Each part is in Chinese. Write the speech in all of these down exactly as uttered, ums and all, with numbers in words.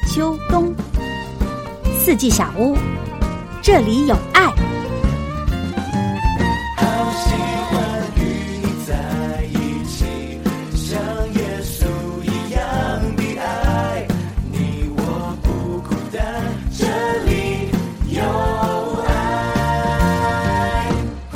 秋、冬，四季小屋，这里有爱。 好喜欢与你在一起，像耶稣一样的爱，你我不孤单，这里有爱。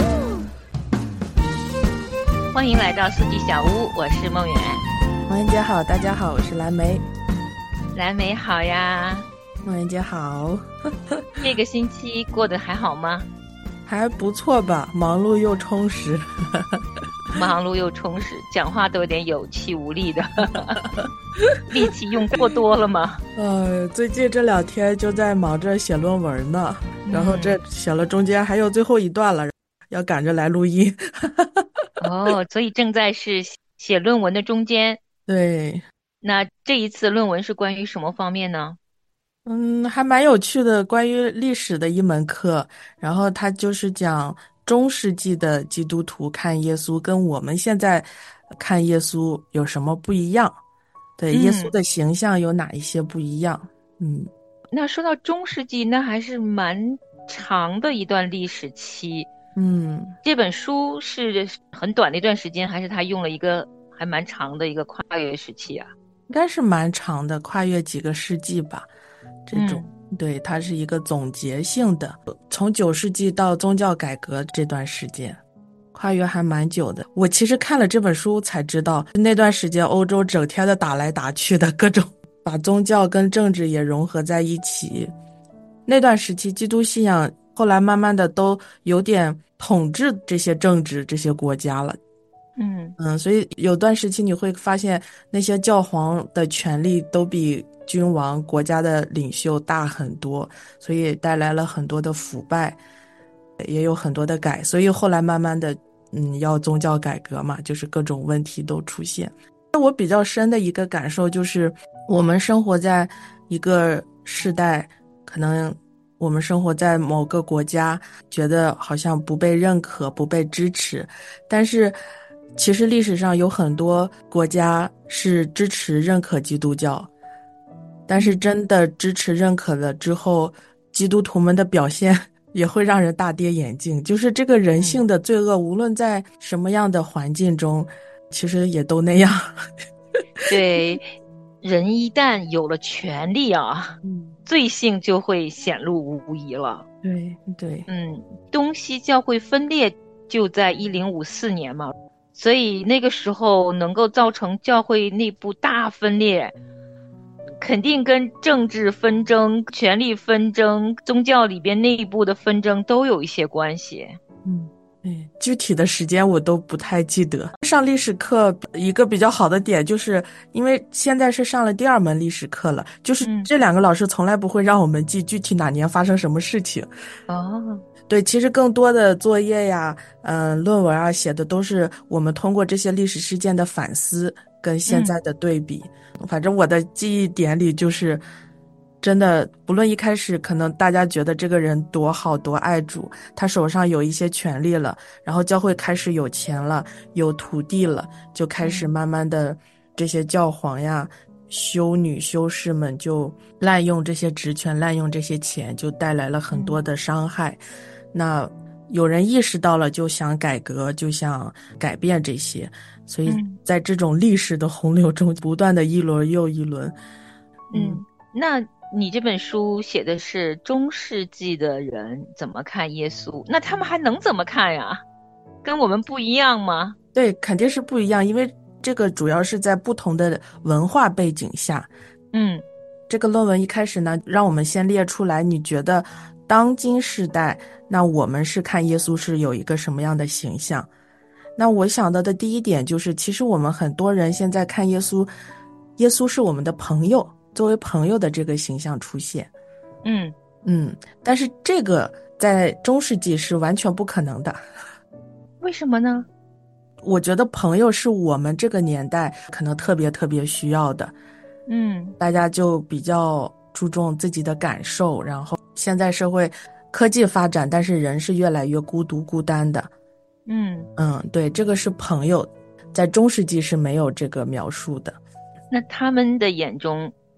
欢迎来到四季小屋，我是梦圆。 梦圆姐好，大家好，我是蓝莓。 蓝莓好呀。 梦圆姐好。 这个星期过得还好吗？ 还不错吧，忙碌又充实。 忙碌又充实，讲话都有点有气无力的。力气用过多了吗？ 呃，最近这两天就在忙着写论文呢，然后这写了中间还有最后一段了，要赶着来录音。 哦，所以正在是写论文的中间。 对。 那这一次论文是关于什么方面呢？ 嗯，还蛮有趣的，关于历史的一门课，然后它就是讲中世纪的基督徒看耶稣跟我们现在看耶稣有什么不一样，对、嗯、耶稣的形象有哪一些不一样。嗯， 那说到中世纪，那还是蛮长的一段历史期。 嗯，这本书是很短的一段时间，还是他用了一个还蛮长的一个跨越时期啊？ 应该是蛮长的，跨越几个世纪吧，这种、嗯、对，它是一个总结性的，从九世纪到宗教改革这段时间，跨越还蛮久的。我其实看了这本书才知道，那段时间欧洲整天的打来打去的，各种把宗教跟政治也融合在一起。那段时期基督信仰后来慢慢的都有点统治这些政治这些国家了。 嗯嗯，所以有段时期你会发现那些教皇的权力都比君王国家的领袖大很多，所以带来了很多的腐败，也有很多的改，所以后来慢慢的嗯要宗教改革嘛，就是各种问题都出现。我比较深的一个感受就是我们生活在一个世代，可能我们生活在某个国家，觉得好像不被认可不被支持，但是其实历史上有很多国家是支持认可基督教，但是真的支持认可了之后，基督徒们的表现也会让人大跌眼镜，就是这个人性的罪恶无论在什么样的环境中其实也都那样。 对，人一旦有了权力啊、嗯、罪性就会显露无遗了。 对对， 嗯，东西教会分裂就在一零五四年嘛，所以那个时候能够造成教会内部大分裂，肯定跟政治纷争、权力纷争、宗教里边内部的纷争都有一些关系。 嗯，对，具体的时间我都不太记得。上历史课一个比较好的点就是因为现在是上了第二门历史课了，就是这两个老师从来不会让我们记具体哪年发生什么事情。 哦， 对，其实更多的作业呀嗯、呃，论文啊写的都是我们通过这些历史事件的反思跟现在的对比、嗯、反正我的记忆点里就是真的不论一开始可能大家觉得这个人多好多爱主，他手上有一些权利了，然后教会开始有钱了有土地了，就开始慢慢的这些教皇呀修女修士们就滥用这些职权滥用这些钱，就带来了很多的伤害、嗯、那有人意识到了就想改革就想改变这些，所以在这种历史的洪流中不断的一轮又一轮。 嗯, 嗯，那你这本书写的是中世纪的人怎么看耶稣，那他们还能怎么看呀？跟我们不一样吗？ 对，肯定是不一样，因为这个主要是在不同的文化背景下。 嗯， 这个论文一开始呢让我们先列出来你觉得当今世代那我们是看耶稣是有一个什么样的形象。那我想到的第一点就是其实我们很多人现在看耶稣，耶稣是我们的朋友，作为朋友的这个形象出现。 嗯嗯，但是这个在中世纪是完全不可能的。 为什么呢？ 我觉得朋友是我们这个年代可能特别特别需要的。 嗯， 大家就比较注重自己的感受，然后现在社会科技发展，但是人是越来越孤独孤单的。 嗯嗯，对，这个是朋友，在中世纪是没有这个描述的。 那他们的眼中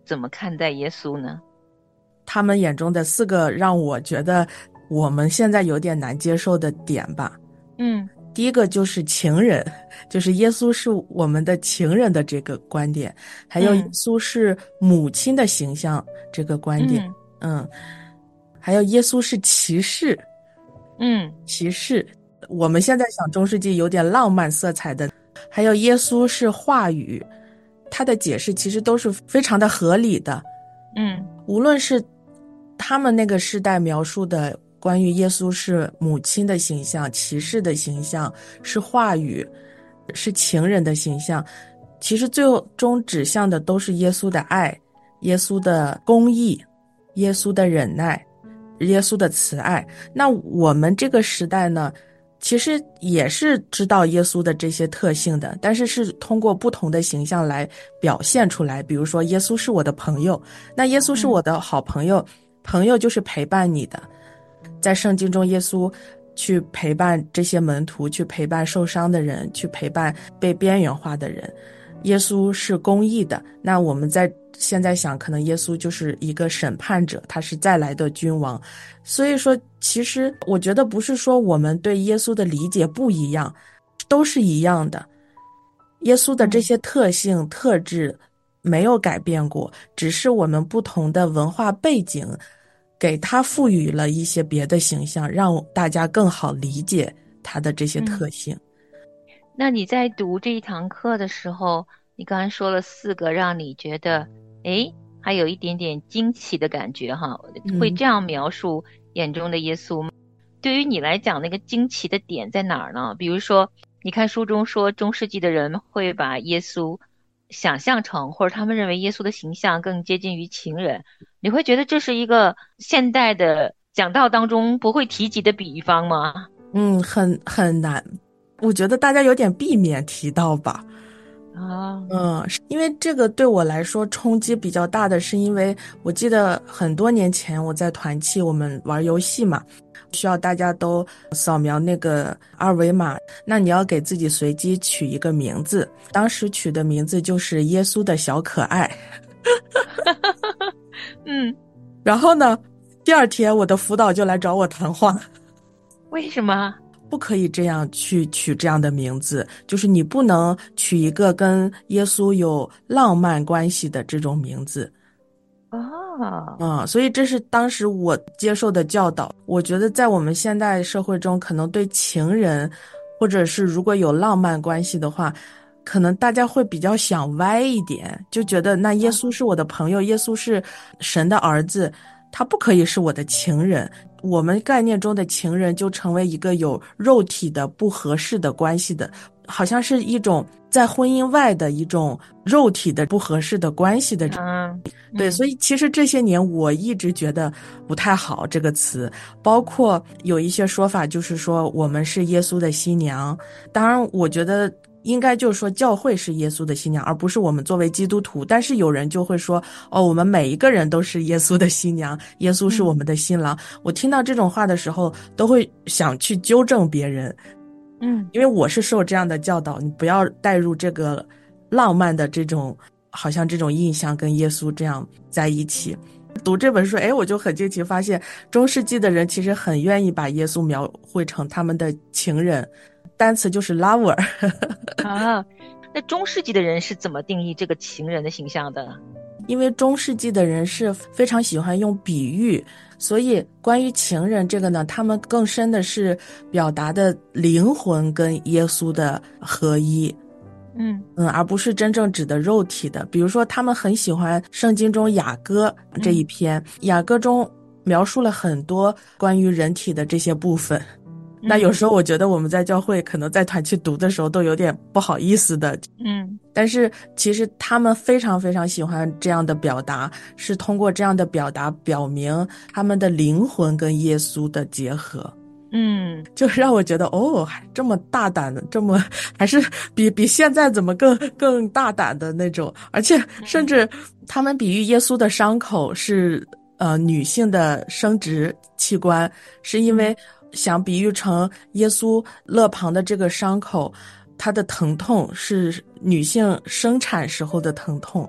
怎么看待耶稣呢？ 他们眼中的四个让我觉得我们现在有点难接受的点吧。 嗯， 第一个就是情人，就是耶稣是我们的情人的这个观点，还有耶稣是母亲的形象这个观点，嗯，嗯还有耶稣是骑士， 嗯， 骑士，我们现在想中世纪有点浪漫色彩的，还有耶稣是话语，他的解释其实都是非常的合理的， 嗯， 无论是他们那个时代描述的关于耶稣是母亲的形象、骑士的形象、是话语、是情人的形象，其实最终指向的都是耶稣的爱、耶稣的公义、耶稣的忍耐、耶稣的慈爱。那我们这个时代呢，其实也是知道耶稣的这些特性的，但是是通过不同的形象来表现出来。比如说耶稣是我的朋友，那耶稣是我的好朋友，朋友就是陪伴你的。在圣经中，耶稣去陪伴这些门徒，去陪伴受伤的人，去陪伴被边缘化的人。耶稣是公义的，那我们在现在想，可能耶稣就是一个审判者，他是再来的君王。所以说其实我觉得不是说我们对耶稣的理解不一样，都是一样的。耶稣的这些特性、嗯、特质没有改变过，只是我们不同的文化背景给他赋予了一些别的形象，让大家更好理解他的这些特性。 嗯，那你在读这一堂课的时候，你刚才说了四个让你觉得诶还有一点点惊奇的感觉哈，会这样描述眼中的耶稣吗？嗯，对于你来讲，那个惊奇的点在哪儿呢？比如说你看书中说中世纪的人会把耶稣想象成，或者他们认为耶稣的形象更接近于情人，你会觉得这是一个现代的讲道当中不会提及的比方吗？ 嗯，很很难，我觉得大家有点避免提到吧。 啊， 嗯，因为这个对我来说冲击比较大的是，因为我记得很多年前我在团契我们玩游戏嘛，需要大家都扫描那个二维码，那你要给自己随机取一个名字，当时取的名字就是耶稣的小可爱。 嗯， 然后呢，第二天我的辅导就来找我谈话。 为什么？ 不可以这样去取这样的名字，就是你不能取一个跟耶稣有浪漫关系的这种名字。 哦， 嗯，所以这是当时我接受的教导。我觉得在我们现代社会中，可能对情人或者是如果有浪漫关系的话，可能大家会比较想歪一点，就觉得那耶稣是我的朋友，耶稣是神的儿子，他不可以是我的情人。我们概念中的情人就成为一个有肉体的不合适的关系的，好像是一种在婚姻外的一种肉体的不合适的关系的。 嗯， 对，所以其实这些年我一直觉得不太好这个词，包括有一些说法就是说我们是耶稣的新娘，当然我觉得应该就是说教会是耶稣的新娘，而不是我们作为基督徒。但是有人就会说，哦，我们每一个人都是耶稣的新娘，耶稣是我们的新郎。嗯，我听到这种话的时候都会想去纠正别人。 嗯， 因为我是受这样的教导，你不要带入这个浪漫的这种好像这种印象跟耶稣这样在一起。读这本书，哎，我就很惊奇发现中世纪的人其实很愿意把耶稣描绘成他们的情人，单词就是 lover。 啊，那中世纪的人是怎么定义这个情人的形象的？ 因为中世纪的人是非常喜欢用比喻，所以关于情人这个呢，他们更深的是表达的灵魂跟耶稣的合一。 嗯嗯，而不是真正指的肉体的。比如说他们很喜欢圣经中雅歌这一篇，嗯，雅歌中描述了很多关于人体的这些部分，嗯，那有时候我觉得我们在教会可能在团契读的时候都有点不好意思的。 嗯， 但是其实他们非常非常喜欢这样的表达，是通过这样的表达表明他们的灵魂跟耶稣的结合。 嗯， 就让我觉得哦，这么大胆的，这么还是比比现在怎么更更大胆的那种。而且甚至他们比喻耶稣的伤口是呃女性的生殖器官，是因为想比喻成耶稣肋旁的这个伤口，它的疼痛是女性生产时候的疼痛，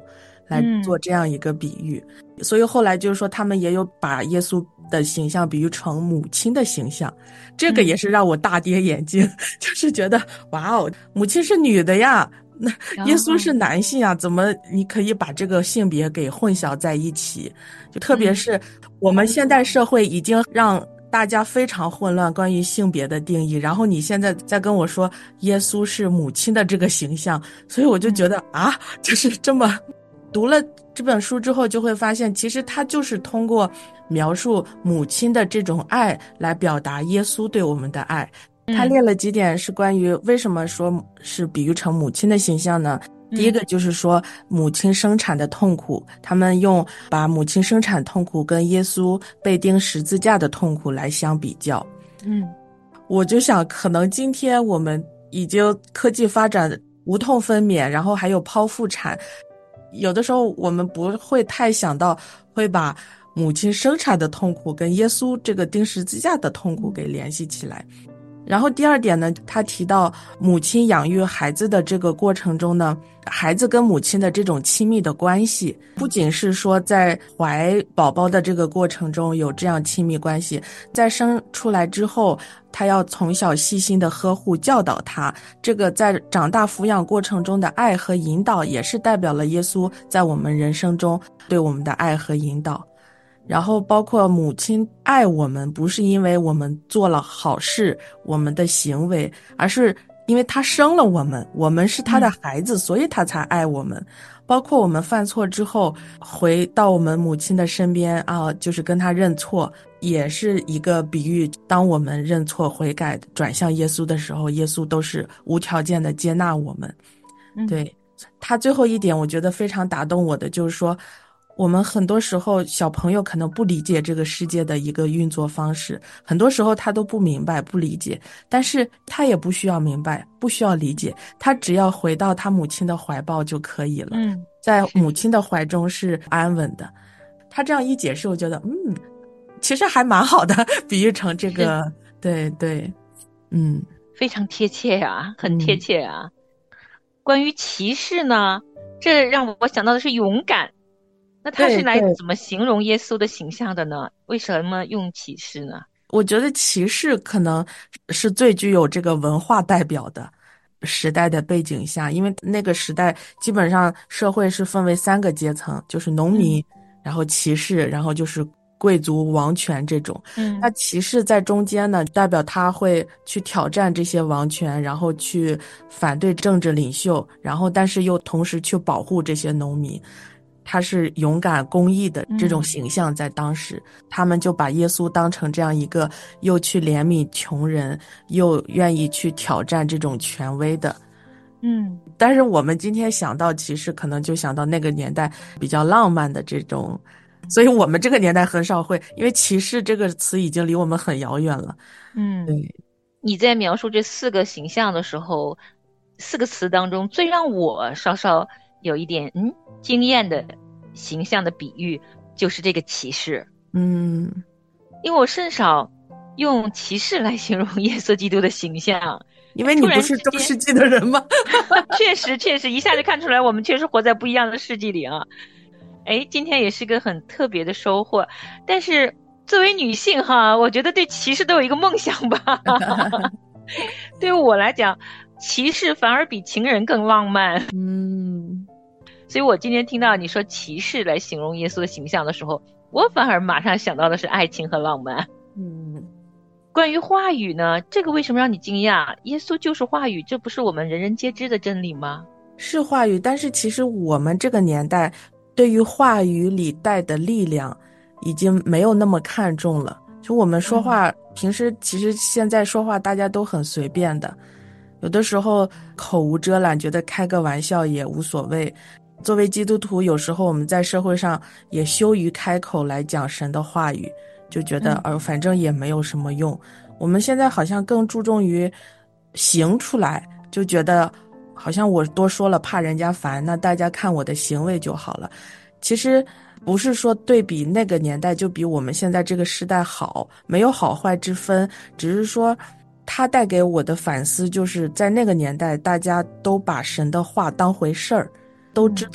来做这样一个比喻。嗯、所以后来就是说他们也有把耶稣的形象比喻成母亲的形象，这个也是让我大跌眼镜、嗯、就是觉得哇哦，母亲是女的呀，那耶稣是男性啊，怎么你可以把这个性别给混淆在一起？就特别是我们现代社会已经让大家非常混乱关于性别的定义，然后你现在再跟我说耶稣是母亲的这个形象，所以我就觉得啊，就是这么读了这本书之后就会发现，其实他就是通过描述母亲的这种爱来表达耶稣对我们的爱。他列了几点是关于为什么说是比喻成母亲的形象呢？第一个就是说母亲生产的痛苦，他们用把母亲生产痛苦跟耶稣被钉十字架的痛苦来相比较。 嗯， 我就想可能今天我们已经科技发展无痛分娩，然后还有剖腹产，有的时候我们不会太想到会把母亲生产的痛苦跟耶稣这个钉十字架的痛苦给联系起来。然后第二点呢，他提到母亲养育孩子的这个过程中呢，孩子跟母亲的这种亲密的关系，不仅是说在怀宝宝的这个过程中有这样亲密关系，在生出来之后，他要从小细心的呵护教导他，这个在长大抚养过程中的爱和引导，也是代表了耶稣在我们人生中对我们的爱和引导。然后包括母亲爱我们，不是因为我们做了好事，我们的行为，而是因为她生了我们，我们是她的孩子，所以她才爱我们。包括我们犯错之后回到我们母亲的身边啊，就是跟她认错，也是一个比喻。当我们认错悔改转向耶稣的时候，耶稣都是无条件的接纳我们。对，他最后一点我觉得非常打动我的，就是说我们很多时候小朋友可能不理解这个世界的一个运作方式，很多时候他都不明白不理解，但是他也不需要明白不需要理解，他只要回到他母亲的怀抱就可以了。 嗯， 在母亲的怀中是安稳的。他这样一解释，我觉得嗯，其实还蛮好的，比喻成这个，对对，嗯， 非常贴切呀、啊，很贴切啊。嗯、关于骑士呢，这让我想到的是勇敢。那他是来怎么形容耶稣的形象的呢？为什么用骑士呢？ 我觉得骑士可能是最具有这个文化代表的时代的背景下，因为那个时代基本上社会是分为三个阶层，就是农民、嗯、然后骑士，然后就是贵族王权这种。嗯，那骑士在中间呢，代表他会去挑战这些王权，然后去反对政治领袖，然后但是又同时去保护这些农民。他是勇敢公义的这种形象，在当时、嗯、他们就把耶稣当成这样一个又去怜悯穷人又愿意去挑战这种权威的。 嗯， 但是我们今天想到骑士可能就想到那个年代比较浪漫的这种，所以我们这个年代很少会，因为骑士这个词已经离我们很遥远了。 嗯， 对。 你在描述这四个形象的时候，四个词当中最让我稍稍有一点嗯惊艳的形象的比喻就是这个骑士。 嗯， 因为我甚少用骑士来形容耶稣基督的形象， 因为你不是中世纪的人吗？ 确实确实一下就看出来我们确实活在不一样的世纪里啊。哎，今天也是个很特别的收获。但是作为女性哈，我觉得对骑士都有一个梦想吧。对于我来讲，骑士反而比情人更浪漫。 嗯， 所以我今天听到你说骑士来形容耶稣的形象的时候，我反而马上想到的是爱情和浪漫。 嗯， 关于话语呢，这个为什么让你惊讶？耶稣就是话语，这不是我们人人皆知的真理吗？ 是话语，但是其实我们这个年代对于话语里带的力量已经没有那么看重了。就我们说话、嗯、平时其实现在说话大家都很随便的，有的时候口无遮拦，觉得开个玩笑也无所谓。作为基督徒，有时候我们在社会上也羞于开口来讲神的话语，就觉得呃，反正也没有什么用。我们现在好像更注重于行出来，就觉得好像我多说了怕人家烦，那大家看我的行为就好了。其实不是说对比那个年代就比我们现在这个时代好，没有好坏之分，只是说它带给我的反思就是在那个年代大家都把神的话当回事儿，都知道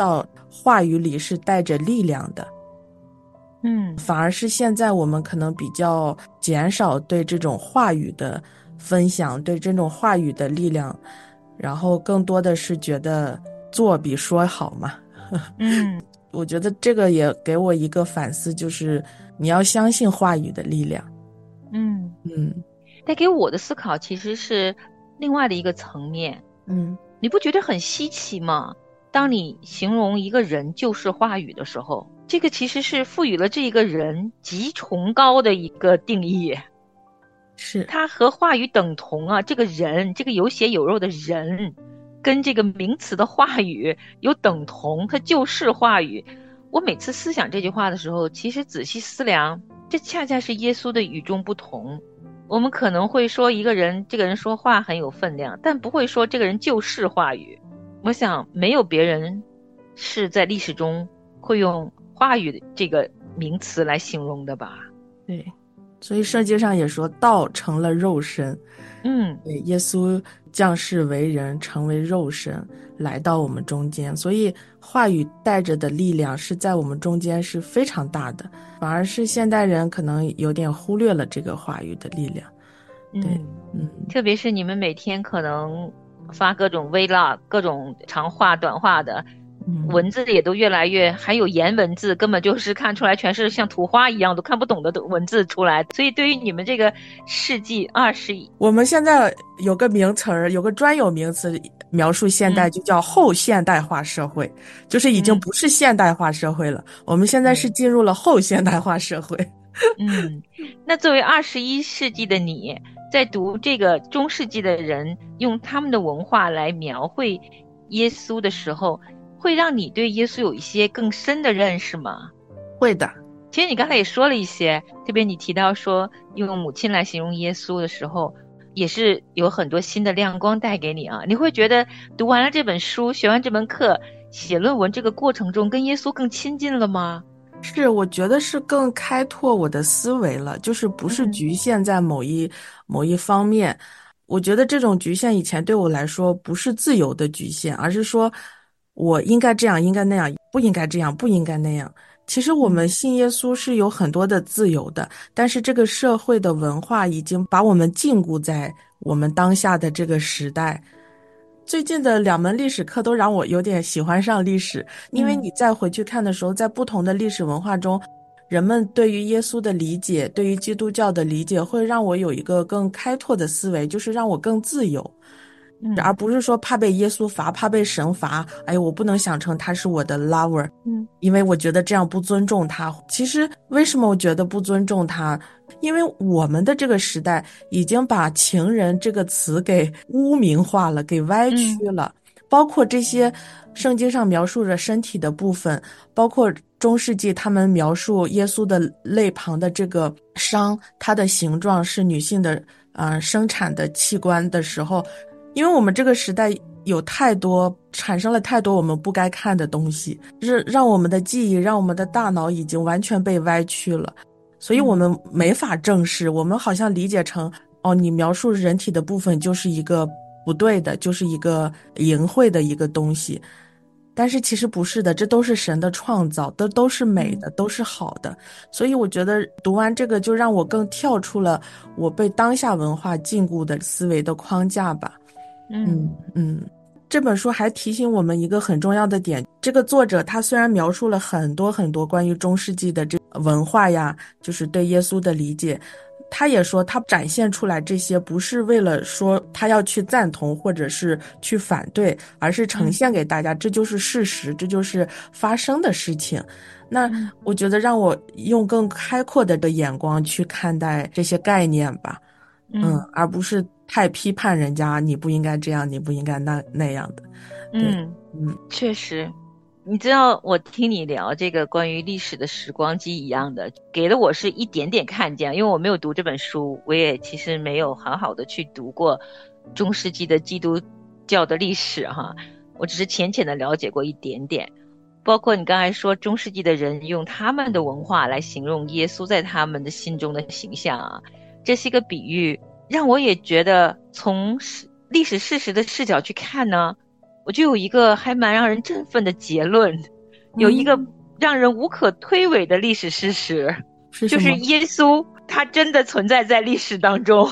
话语里是带着力量的。 嗯反而是现在我们可能比较减少对这种话语的分享，对这种话语的力量，然后更多的是觉得做比说好嘛。 嗯我觉得这个也给我一个反思，就是你要相信话语的力量。 嗯， 嗯带给我的思考其实是另外的一个层面。 嗯你不觉得很稀奇吗？当你形容一个人就是话语的时候，这个其实是赋予了这一个人极崇高的一个定义， 是它和话语等同啊。这个人，这个有血有肉的人，跟这个名词的话语有等同，它就是话语。我每次思想这句话的时候，其实仔细思量，这恰恰是耶稣的与众不同。我们可能会说一个人，这个人说话很有分量，但不会说这个人就是话语。我想没有别人是在历史中会用话语这个名词来形容的吧。 对，所以圣经上也说道成了肉身。 嗯对，耶稣降世为人，成为肉身，来到我们中间，所以话语带着的力量是在我们中间是非常大的，反而是现代人可能有点忽略了这个话语的力量。对， 嗯， 嗯， 特别是你们每天可能发各种 vlog， 各种长话短话的， 嗯文字也都越来越，还有颜文字，根本就是看出来全是像图画一样都看不懂的文字出来。所以对于你们这个世纪二十一， 我们现在有个名词儿，有个专有名词描述现代， 嗯就叫后现代化社会，就是已经嗯不是现代化社会了，我们现在是进入了后现代化社会。 嗯，那作为二十一世纪的你，在读这个中世纪的人用他们的文化来描绘耶稣的时候，会让你对耶稣有一些更深的认识吗？ 会的。 其实你刚才也说了一些，特别你提到说用母亲来形容耶稣的时候，也是有很多新的亮光带给你啊。你会觉得读完了这本书，学完这门课，写论文这个过程中跟耶稣更亲近了吗？ 是，我觉得是更开拓我的思维了，就是不是嗯局限在某一、某一方面。我觉得这种局限以前对我来说不是自由的局限，而是说我应该这样，应该那样，不应该这样，不应该那样。其实我们信耶稣是有很多的自由的，但是这个社会的文化已经把我们禁锢在我们当下的这个时代。最近的两门历史课都让我有点喜欢上历史，因为你再回去看的时候，在不同的历史文化中，人们对于耶稣的理解，对于基督教的理解，会让我有一个更开拓的思维，就是让我更自由。 嗯而不是说怕被耶稣罚，怕被神罚。哎，我不能想成他是我的 lover， 嗯因为我觉得这样不尊重他。其实为什么我觉得不尊重他？因为我们的这个时代已经把情人这个词给污名化了，给歪曲了。嗯、包括这些圣经上描述着身体的部分，包括中世纪他们描述耶稣的肋旁的这个伤，它的形状是女性的呃生产的器官的时候。因为我们这个时代有太多产生了太多我们不该看的东西，就是让我们的记忆，让我们的大脑已经完全被歪曲了，所以我们没法正视。我们好像理解成，哦，你描述人体的部分就是一个不对的，就是一个淫秽的一个东西。但是其实不是的，这都是神的创造，都都是美的，都是好的。所以我觉得读完这个就让我更跳出了我被当下文化禁锢的思维的框架吧。嗯嗯，这本书还提醒我们一个很重要的点，这个作者他虽然描述了很多很多关于中世纪的这文化呀，就是对耶稣的理解，他也说他展现出来这些不是为了说他要去赞同或者是去反对，而是呈现给大家，这就是事实，这就是发生的事情。那我觉得让我用更开阔的眼光去看待这些概念吧，嗯，而不是太批判人家，你不应该这样，你不应该那那样的。 嗯嗯，确实，你知道我听你聊这个关于历史的时光机一样的，给了我是一点点看见，因为我没有读这本书，我也其实没有好好的去读过中世纪的基督教的历史哈，我只是浅浅的了解过一点点。包括你刚才说中世纪的人用他们的文化来形容耶稣在他们的心中的形象啊，这是一个比喻。让我也觉得从历史事实的视角去看呢，我就有一个还蛮让人振奋的结论， 有一个让人无可推诿的历史事实， 是什么？ 就是耶稣他真的存在在历史当中。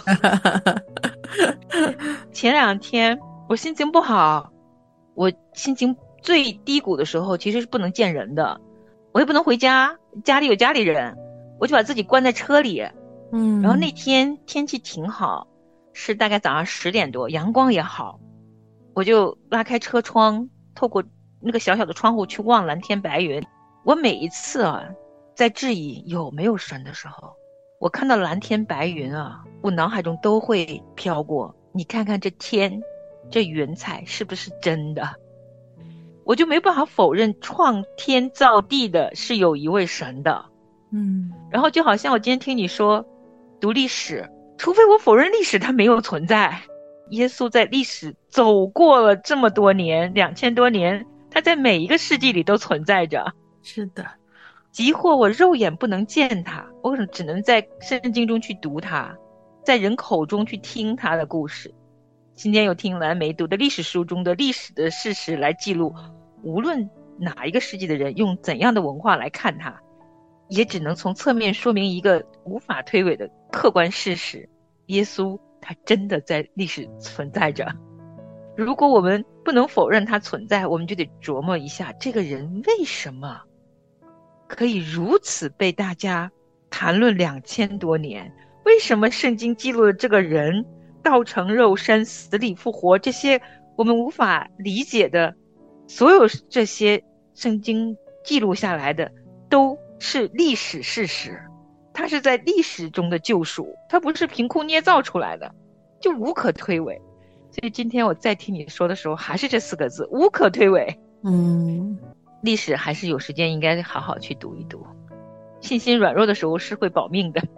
前两天我心情不好，我心情最低谷的时候其实是不能见人的，我也不能回家，家里有家里人，我就把自己关在车里。 嗯， 然后那天天气挺好，是大概早上十点多，阳光也好，我就拉开车窗，透过那个小小的窗户去望蓝天白云。我每一次啊在质疑有没有神的时候，我看到蓝天白云啊，我脑海中都会飘过，你看看这天这云彩是不是真的。我就没办法否认创天造地的是有一位神的。 嗯， 然后就好像我今天听你说读历史，除非我否认历史它没有存在，耶稣在历史走过了这么多年，两千多年，他在每一个世纪里都存在着。 是的， 即或我肉眼不能见他，我只能在圣经中去读他，在人口中去听他的故事。今天又听蓝莓读的历史书中的历史的事实来记录，无论哪一个世纪的人用怎样的文化来看他，也只能从侧面说明一个无法推诿的客观事实：耶稣他真的在历史存在着。如果我们不能否认他存在，我们就得琢磨一下，这个人为什么可以如此被大家谈论两千多年？为什么圣经记录了这个人道成肉身，死里复活，这些我们无法理解的，所有这些圣经记录下来的都是历史事实，它是在历史中的救赎，它不是凭空捏造出来的，就无可推诿。所以今天我再听你说的时候，还是这四个字，无可推诿。 嗯， 历史还是有时间应该好好去读一读，信心软弱的时候是会保命的。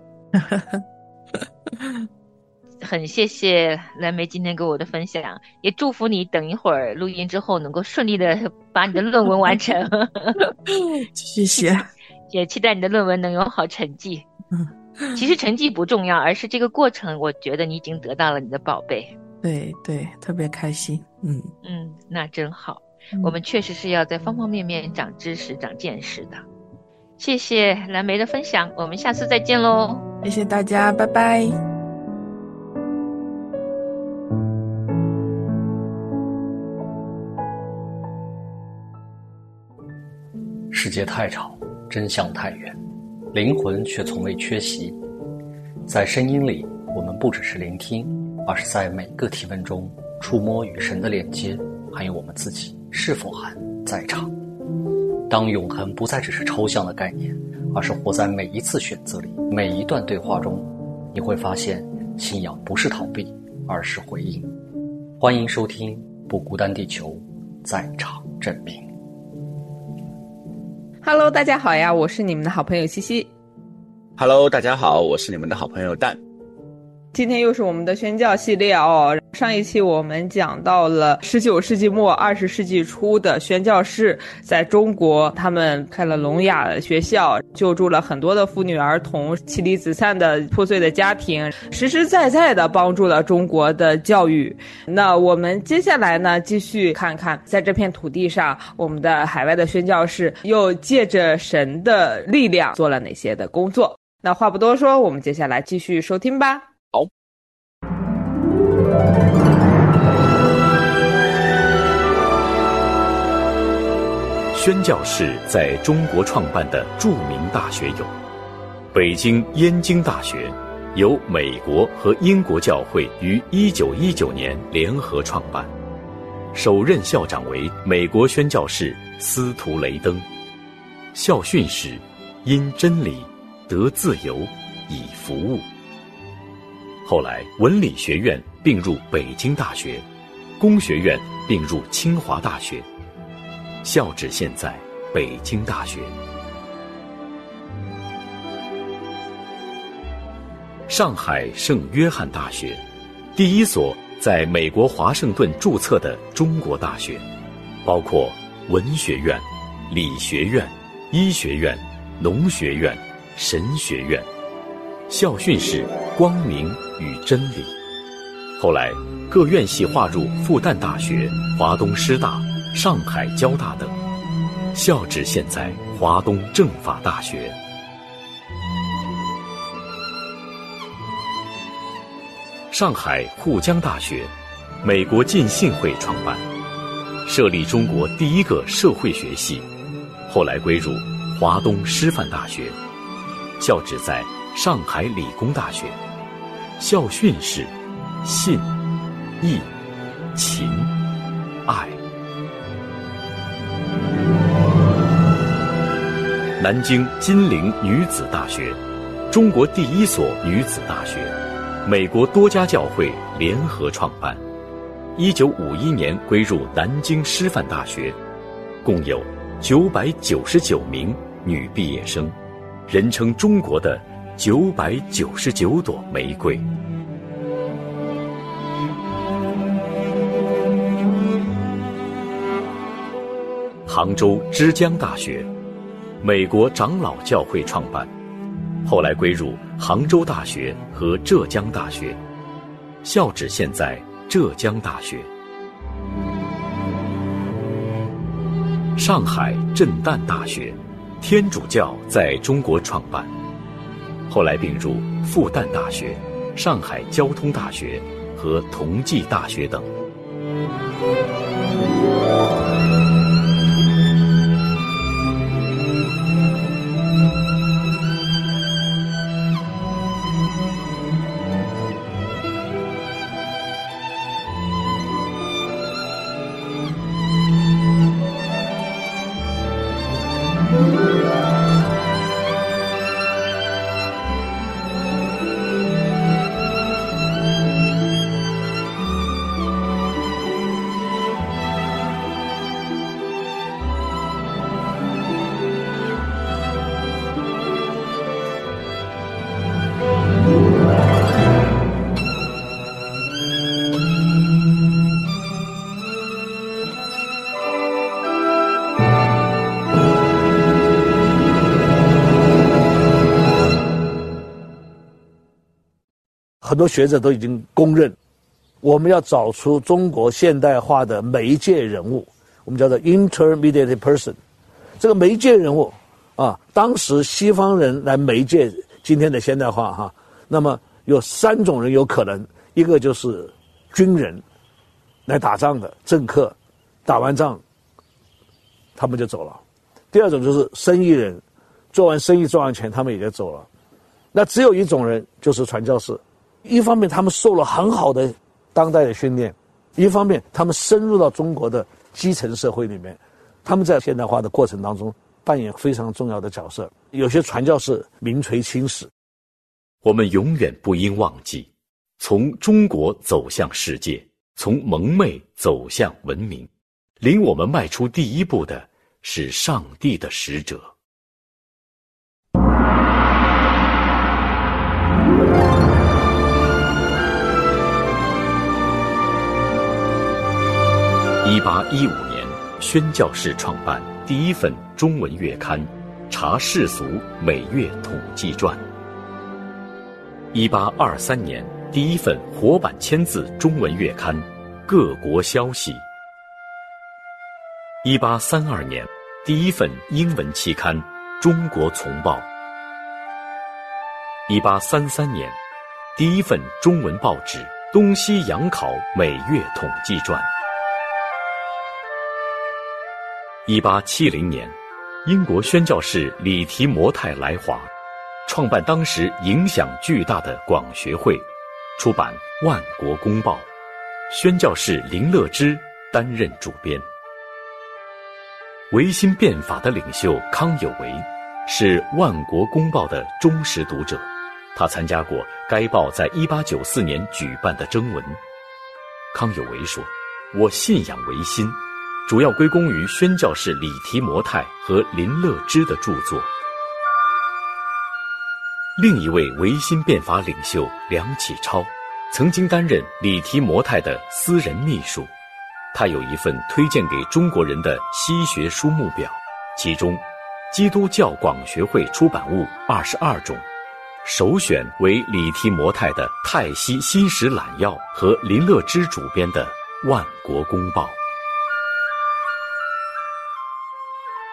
很谢谢蓝莓今天给我的分享，也祝福你等一会儿录音之后能够顺利的把你的论文完成。 谢谢， 也期待你的论文能有好成绩。其实成绩不重要，而是这个过程，我觉得你已经得到了你的宝贝。 对对，特别开心。嗯嗯，那真好。 嗯， 我们确实是要在方方面面长知识、长见识的。谢谢蓝莓的分享，我们下次再见喽。 谢谢大家，拜拜。 世界太吵，真相太远，灵魂却从未缺席。在声音里，我们不只是聆听，而是在每个提问中触摸与神的链接，还有我们自己是否还在场。当永恒不再只是抽象的概念，而是活在每一次选择里，每一段对话中，你会发现信仰不是逃避，而是回应。欢迎收听不孤单地球，在场证明。 Hello， 大家好呀，我是你们的好朋友西西。 Hello， 大家好，我是你们的好朋友蛋。 今天又是我们的宣教系列哦。上一期我们讲到了十九世纪末二十世纪初的宣教士在中国，他们开了聋哑学校，救助了很多的妇女儿童，妻离子散的破碎的家庭，实实在在的帮助了中国的教育。那我们接下来呢，继续看看在这片土地上，我们的海外的宣教士又借着神的力量做了哪些的工作。那话不多说，我们接下来继续收听吧。 好。 宣教士在中国创办的著名大学有北京燕京大学，由美国和英国教会于一九一九年联合创办，首任校长为美国宣教士司徒雷登，校训是因真理得自由以服务。后来文理学院并入北京大学，工学院并入清华大学，校址现在北京大学。上海圣约翰大学，第一所在美国华盛顿注册的中国大学，包括文学院、理学院、医学院、农学院、神学院，校训是光明与真理。后来各院系划入复旦大学、华东师大、上海交大等。 校址现在华东政法大学。上海沪江大学，美国浸信会创办，设立中国第一个社会学系，后来归入华东师范大学，校址在上海理工大学，校训是信、义、勤、爱。南京金陵女子大学，中国第一所女子大学，美国多家教会联合创办，一九五一年归入南京师范大学，共有九百九十九名女毕业生，人称中国的九百九十九朵玫瑰。杭州之江大学，美国长老教会创办，后来归入杭州大学和浙江大学，校址现在浙江大学。上海震旦大学，天主教在中国创办，后来并入复旦大学、上海交通大学和同济大学等。 很多学者都已经公认，我们要找出中国现代化的媒介人物，我们叫做 intermediate person。这个媒介人物啊，当时西方人来媒介今天的现代化哈，那么有三种人有可能，一个就是军人来打仗的政客，打完仗他们就走了；第二种就是生意人，做完生意赚完钱他们也就走了。那只有一种人，就是传教士。一方面他们受了很好的当代的训练，一方面他们深入到中国的基层社会里面，他们在现代化的过程当中扮演非常重要的角色。有些传教士名垂青史。 我们永远不应忘记，从中国走向世界，从蒙昧走向文明，领我们迈出第一步的是上帝的使者。一八一五年，宣教士创办第一份中文月刊《查世俗每月统计传》。一八二三年，第一份活版签字中文月刊《各国消息》。一八三二年，第一份英文期刊《中国丛报》。一八三三年，第一份中文报纸《东西洋考每月统计传》。一八七零年，英国宣教士李提摩太来华，创办当时影响巨大的广学会，出版《万国公报》，宣教士林乐之担任主编。维新变法的领袖康有为是《万国公报》的忠实读者，他参加过该报在一八九四年举办的征文。康有为说：“我信仰维新，主要归功于宣教士李提摩太和林乐之的著作。”另一位维新变法领袖梁启超曾经担任李提摩太的私人秘书，他有一份推荐给中国人的西学书目表，其中基督教广学会出版物二十二种，首选为李提摩太的《泰西新史揽要》和林乐之主编的《万国公报》。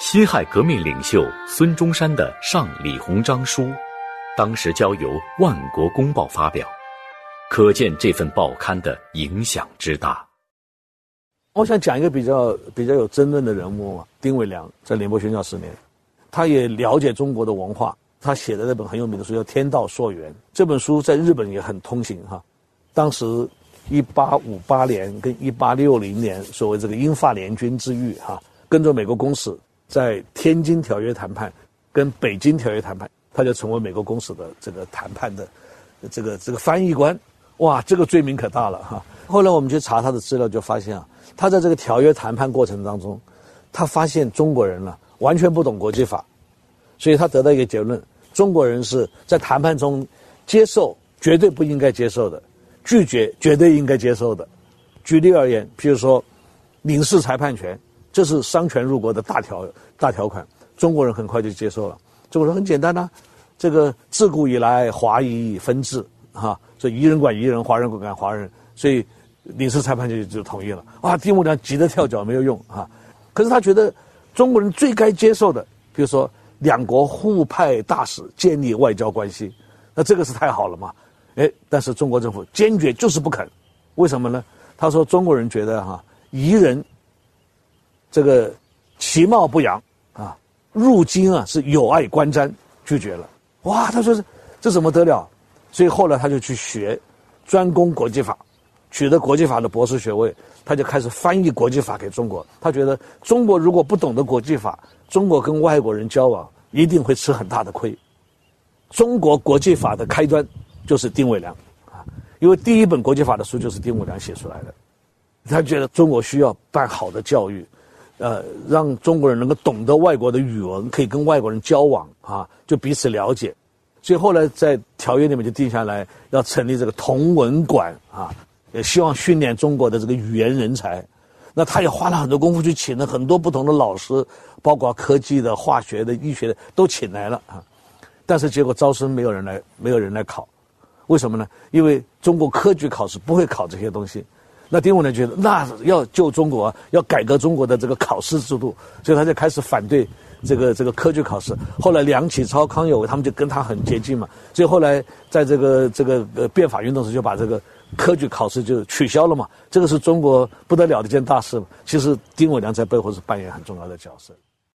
辛亥革命领袖孙中山的《上李鸿章书》，当时交由《万国公报》发表，可见这份报刊的影响之大。 我想讲一个比较比较有争论的人物，丁伟良在宁波宣教十年，他也了解中国的文化，他写的那本很有名的书叫《天道溯源》，这本书在日本也很通行哈。当时一八五八年跟一八六零年所谓这个英法联军之役哈，跟着美国公使在天津条约谈判跟北京条约谈判，他就成为美国公使的这个谈判的这个这个翻译官。哇，这个罪名可大了哈！后来我们去查他的资料，就发现啊，他在这个条约谈判过程当中，他发现中国人呢、啊、完全不懂国际法，所以他得到一个结论：中国人是在谈判中接受绝对不应该接受的，拒绝绝对应该接受的。举例而言，譬如说民事裁判权，这是商权入国的大条大条款，中国人很快就接受了。中国人很简单啊，这个自古以来华夷分治哈。所以夷人管夷人，华人管华人，所以民事裁判就就同意了。哇，丁伟良急得跳脚，没有用啊。可是他觉得中国人最该接受的，比如说两国互派大使建立外交关系，那这个是太好了嘛。哎，但是中国政府坚决就是不肯，为什么呢？他说中国人觉得哈，夷人这个其貌不扬啊，入京啊是有碍观瞻，拒绝了。哇，他说这这怎么得了？所以后来他就去学专攻国际法，取得国际法的博士学位，他就开始翻译国际法给中国。他觉得中国如果不懂得国际法，中国跟外国人交往一定会吃很大的亏。中国国际法的开端就是丁伟良啊，因为第一本国际法的书就是丁伟良写出来的。他觉得中国需要办好的教育，呃，让中国人能够懂得外国的语文，可以跟外国人交往啊，就彼此了解。所以后来在条约里面就定下来要成立这个同文馆啊，也希望训练中国的这个语言人才。那他也花了很多功夫去请了很多不同的老师，包括科技的、化学的、医学的都请来了啊。但是结果招生没有人来，没有人来考，为什么呢？因为中国科举考试不会考这些东西。那丁伟良觉得那要救中国，要改革中国的这个考试制度，所以他就开始反对这个这个科举考试。后来梁启超、康有为他们就跟他很接近嘛，所以后来在这个这个呃变法运动时就把这个科举考试就取消了嘛。这个是中国不得了的一件大事嘛。其实丁伟良在背后是扮演很重要的角色。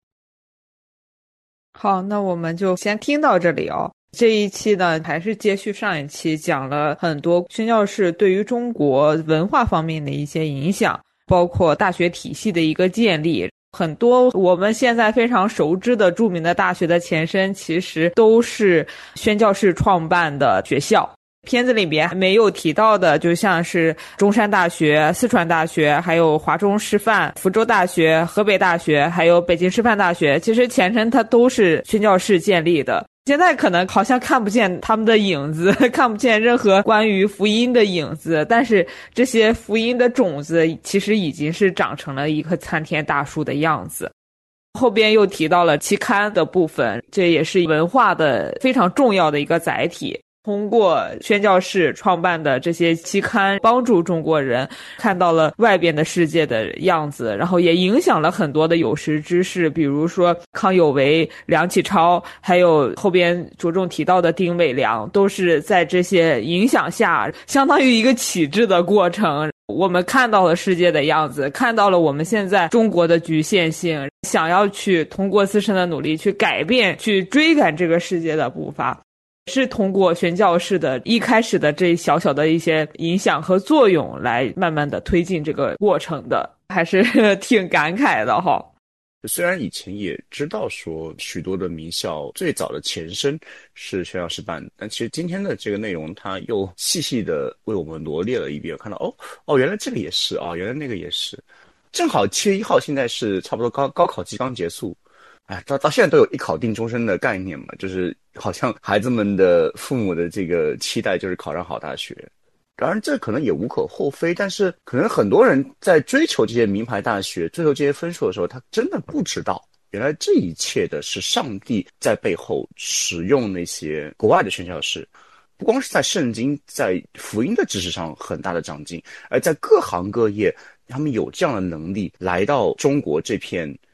好，那我们就先听到这里哦。这一期呢，还是接续上一期，讲了很多宣教士对于中国文化方面的一些影响，包括大学体系的一个建立。很多我们现在非常熟知的著名的大学的前身，其实都是宣教士创办的学校。片子里边没有提到的，就像是中山大学、四川大学，还有华中师范、福州大学、河北大学，还有北京师范大学，其实前身它都是宣教士建立的。现在可能好像看不见他们的影子，看不见任何关于福音的影子，但是这些福音的种子其实已经是长成了一棵参天大树的样子。后边又提到了期刊的部分，这也是文化的非常重要的一个载体。通过宣教士创办的这些期刊，帮助中国人看到了外边的世界的样子，然后也影响了很多的有识之士，比如说康有为、梁启超，还有后边着重提到的丁伟良，都是在这些影响下，相当于一个启智的过程。我们看到了世界的样子，看到了我们现在中国的局限性，想要去通过自身的努力去改变，去追赶这个世界的步伐。是通过宣教士的一开始的这小小的一些影响和作用来慢慢的推进这个过程的，还是挺感慨的哈。 虽然以前也知道说许多的名校最早的前身是宣教士办，但其实今天的这个内容它又细细的为我们罗列了一遍，看到哦哦原来这个也是啊、哦，原来那个也是。正好七月一号现在是差不多高高考即将结束。哎，到到现在都有一考定终身的概念嘛，就是好像孩子们的父母的这个期待就是考上好大学。当然这可能也无可厚非，但是可能很多人在追求这些名牌大学，追求这些分数的时候，他真的不知道原来这一切的是上帝在背后使用那些国外的宣教士，不光是在圣经在福音的知识上很大的长进，而在各行各业他们有这样的能力来到中国这片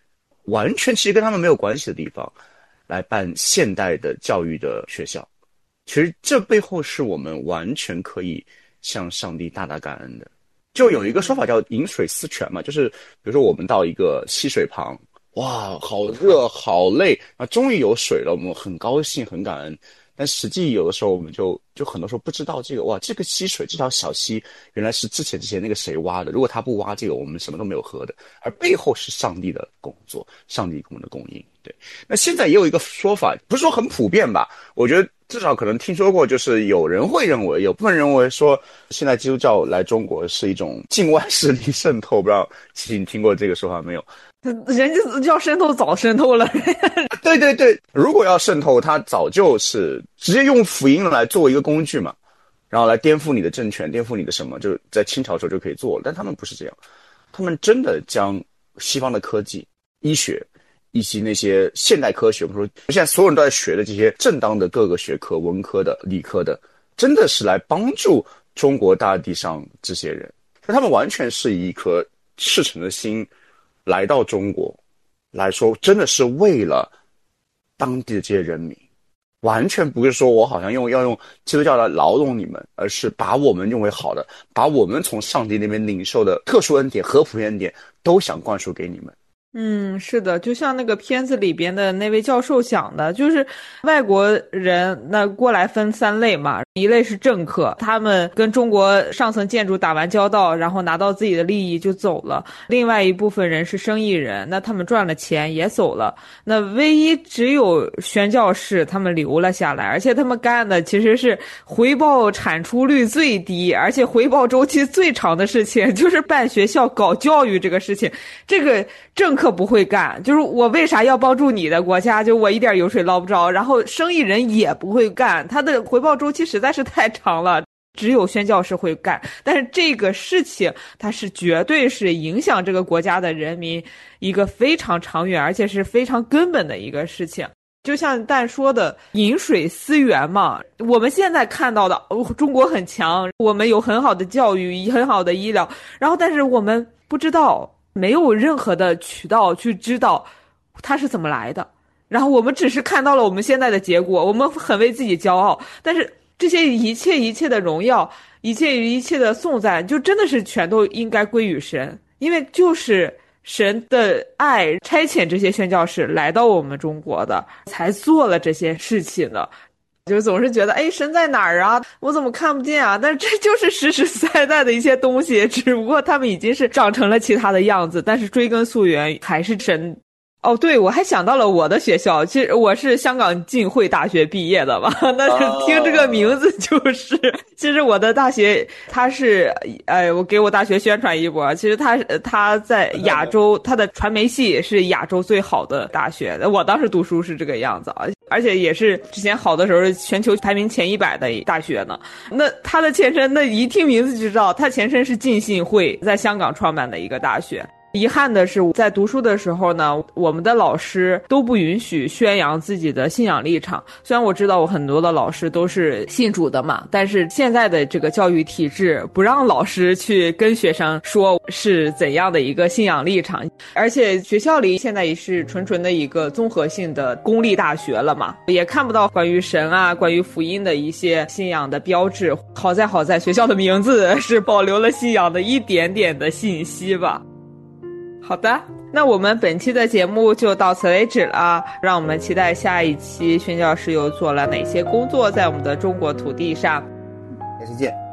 完全其实跟他们没有关系的地方来办现代的教育的学校。其实这背后是我们完全可以向上帝大大感恩的。就有一个说法叫饮水思泉嘛，就是比如说我们到一个溪水旁，哇，好热好累啊，终于有水了，我们很高兴很感恩。但实际有的时候我们就就很多时候不知道这个，哇，这个溪水这条小溪原来是之前之前那个谁挖的，如果他不挖这个，我们什么都没有喝的，而背后是上帝的工作，上帝给我们的供应。对，那现在也有一个说法，不是说很普遍吧，我觉得至少可能听说过，就是有人会认为，有部分人认为说现在基督教来中国是一种境外势力渗透，不知道其实你听过这个说法没有？ 人家要渗透早渗透了。 对对对，如果要渗透，他早就是直接用福音来作为一个工具嘛，然后来颠覆你的政权，颠覆你的什么，就在清朝时候就可以做了。但他们不是这样，他们真的将西方的科技、医学以及那些现代科学，我们说现在所有人都在学的这些正当的各个学科，文科的、理科的，真的是来帮助中国大地上这些人。他们完全是以一颗赤诚的心来到中国来说，真的是为了当地的这些人民，完全不是说我好像用要用基督教来劳动你们，而是把我们认为好的，把我们从上帝那边领受的特殊恩典和普遍恩典都想灌输给你们。 嗯，是的，就像那个片子里边的那位教授讲的，就是外国人那过来分三类嘛，一类是政客，他们跟中国上层建筑打完交道，然后拿到自己的利益就走了；另外一部分人是生意人，那他们赚了钱也走了。那唯一只有宣教士他们留了下来，而且他们干的其实是回报产出率最低，而且回报周期最长的事情，就是办学校搞教育这个事情。这个政客不会干，就是我为啥要帮助你的国家，就我一点油水捞不着。然后生意人也不会干，他的回报周期实在是太长了，只有宣教士会干。但是这个事情它是绝对是影响这个国家的人民一个非常长远而且是非常根本的一个事情。就像蛋说的饮水思源嘛，我们现在看到的、哦、中国很强，我们有很好的教育，很好的医疗，然后但是我们不知道，没有任何的渠道去知道它是怎么来的，然后我们只是看到了我们现在的结果，我们很为自己骄傲，但是这些一切一切的荣耀，一切一切的颂赞，就真的是全都应该归于神，因为就是神的爱差遣这些宣教士来到我们中国的，才做了这些事情的。就总是觉得，哎，神在哪儿啊？我怎么看不见啊？但是这就是实实在在的一些东西，只不过他们已经是长成了其他的样子，但是追根溯源还是神。哦，对，我还想到了我的学校，其实我是香港浸会大学毕业的嘛，但是听这个名字就是，其实我的大学它是，哎，我给我大学宣传一波，其实它它在亚洲，它的传媒系是亚洲最好的大学，我当时读书是这个样子啊，而且也是之前好的时候全球排名前一百的大学呢。那它的前身，那一听名字就知道，它前身是浸信会在香港创办的一个大学。遗憾的是，在读书的时候呢，我们的老师都不允许宣扬自己的信仰立场。虽然我知道我很多的老师都是信主的嘛，但是现在的这个教育体制不让老师去跟学生说是怎样的一个信仰立场。而且学校里现在也是纯纯的一个综合性的公立大学了嘛，也看不到关于神啊、关于福音的一些信仰的标志。好在好在学校的名字是保留了信仰的一点点的信息吧。好的，那我们本期的节目就到此为止了，让我们期待下一期宣教士又做了哪些工作在我们的中国土地上。 下期见。